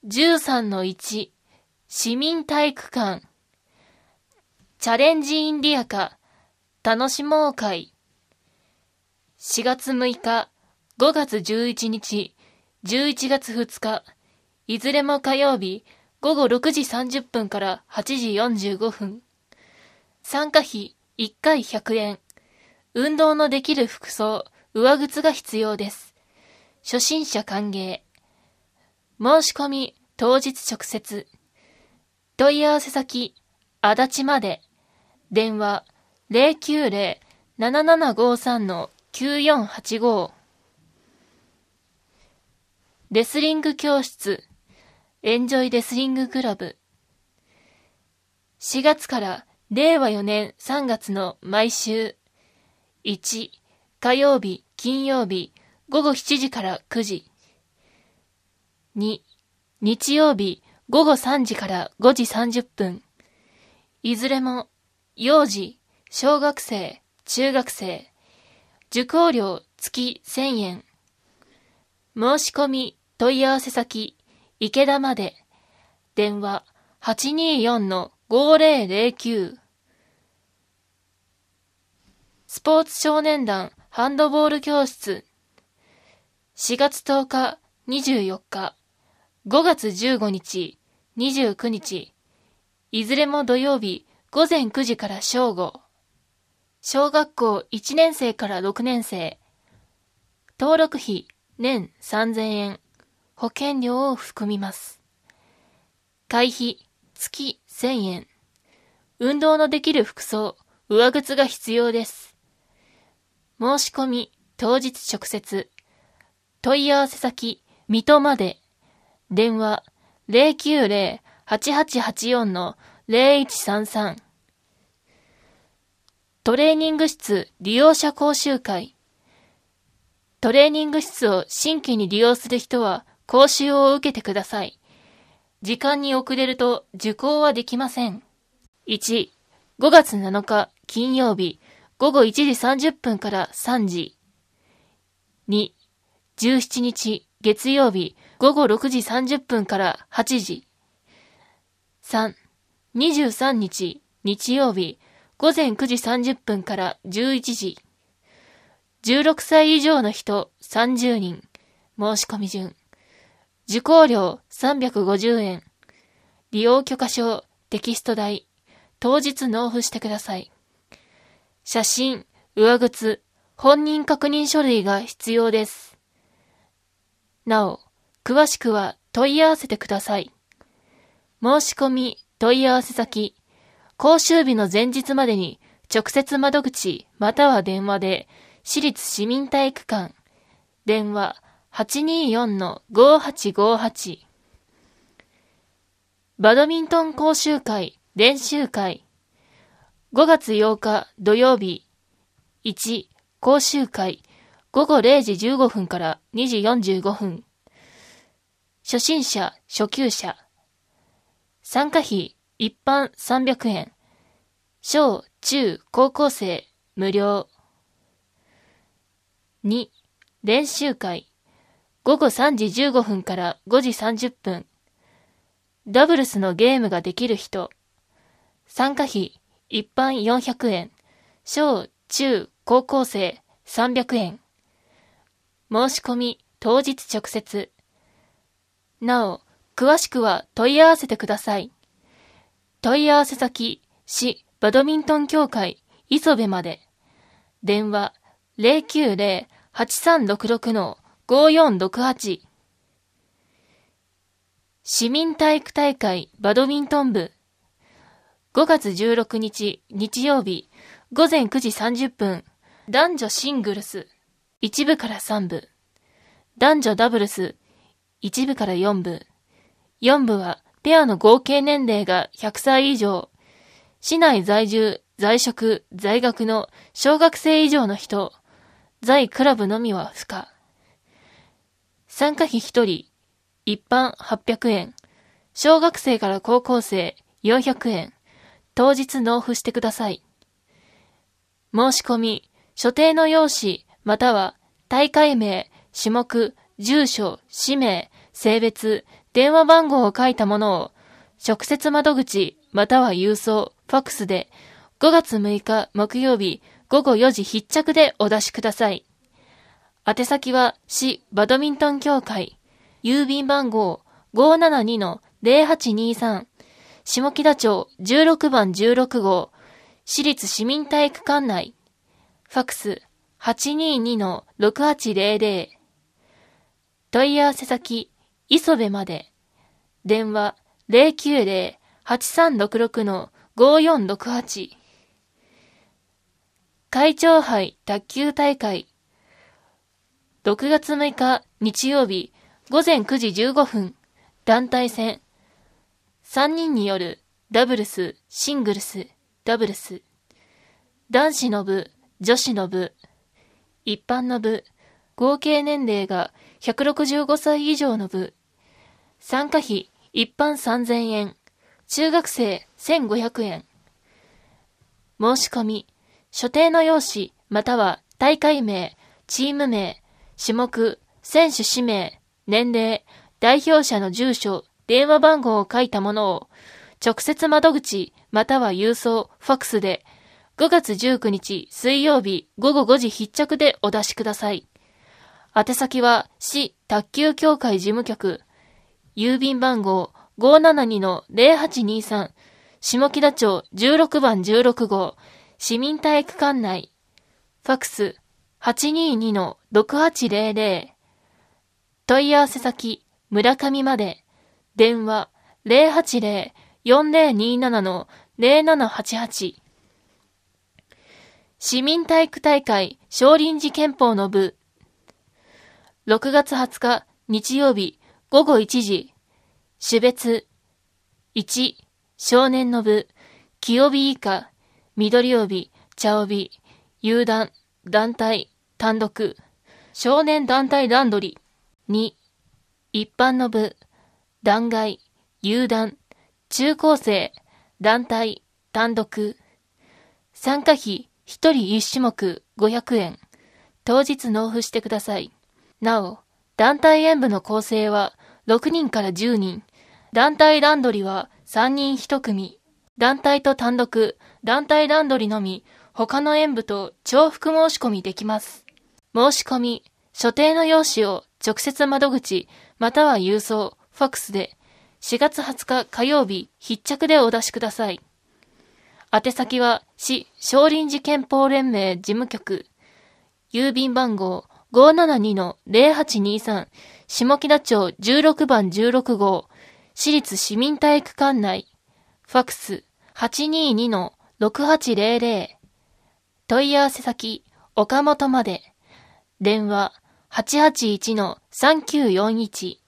13-1 市民体育館チャレンジインディアカ楽しもう会4月6日、5月11日、11月2日、いずれも火曜日午後6時30分から8時45分。参加費1回100円。運動のできる服装、上靴が必要です。初心者歓迎。申し込み当日直接。問い合わせ先、足立まで。電話090-7753-9485。レスリング教室、エンジョイレスリングクラブ。4月から令和4年3月の毎週、1、火曜日、金曜日、午後7時から9時。2、日曜日、午後3時から5時30分。いずれも、幼児、小学生、中学生。受講料月1000円。申し込み、問い合わせ先、池田まで。電話824-5009。スポーツ少年団ハンドボール教室。4月10日、24日、5月15日、29日。いずれも土曜日、午前9時から正午。小学校1年生から6年生。登録費年3000円。保険料を含みます。会費月1000円。運動のできる服装、上靴が必要です。申し込み当日直接。問い合わせ先、水戸まで。電話090-8884-0133。トレーニング室利用者講習会。トレーニング室を新規に利用する人は講習を受けてください。時間に遅れると受講はできません。1、5月7日金曜日午後1時30分から3時。2、17日月曜日午後6時30分から8時。3、23日日曜日午前9時30分から11時。16歳以上の人30人。申し込み順。受講料350円。利用許可証、テキスト代。当日納付してください。写真、上靴、本人確認書類が必要です。なお、詳しくは問い合わせてください。申し込み、問い合わせ先、講習日の前日までに直接窓口または電話で私立市民体育館。電話824-5858。バドミントン講習会、練習会。5月8日土曜日。1、講習会。午後0時15分から2時45分。初心者、初級者。参加費、一般300円。小、中、高校生、無料。2、練習会。午後3時15分から5時30分。ダブルスのゲームができる人。参加費、一般400円。小、中、高校生、300円。申し込み、当日直接。なお、詳しくは問い合わせてください。問い合わせ先、市バドミントン協会、磯部まで。電話、090-8366-5468。市民体育大会バドミントン部。5月16日日曜日午前9時30分。男女シングルス1部から3部。男女ダブルス1部から4部。4部はペアの合計年齢が100歳以上。市内在住、在職、在学の小学生以上の人。在クラブのみは不可。参加費1人。一般800円。小学生から高校生400円。当日納付してください。申し込み、所定の用紙、または大会名、種目、住所、氏名、性別、 電話番号を書いたものを直接窓口または郵送、ファックスで5月6日木曜日午後4時必着でお出しください。宛先は市バドミントン協会、郵便番号 572-0823 下北町16番16号市立市民体育館内、ファックス 822-6800 問い合わせ先磯部まで、電話 090-8366-5468 会長杯卓球大会6月6日日曜日午前9時15分団体戦3人によるダブルス、シングルス、ダブルス男子の部、女子の部一般の部合計年齢が165歳以上の部参加費一般3000円中学生1500円申し込み所定の用紙または大会名、チーム名、種目、選手氏名、年齢、代表者の住所、電話番号を書いたものを直接窓口または郵送、ファックスで5月19日水曜日午後5時必着でお出しください。宛先は市卓球協会事務局、郵便番号 572-0823 下北町16番16号市民体育館内、ファックス 822-6800 問い合わせ先村上まで、電話 080-4027-0788 市民体育大会少林寺拳法の部6月20日日曜日午後1時種別1少年の部黄帯以下緑帯茶帯有段団体単独少年団体ランドリー2一般の部団外有段中高生団体単独参加費1人1種目500円当日納付してください。なお団体演舞の構成は6人から10人団体ランドリは3人1組団体と単独団体ランドリのみ他の演舞と重複申し込みできます。申し込み所定の用紙を直接窓口または郵送ファックスで4月20日火曜日必着でお出しください。宛先は市少林寺拳法連盟事務局郵便番号 572-0823 下北町16番16号市立市民体育館内、ファックス 822-6800 問い合わせ先岡本まで、電話 881-3941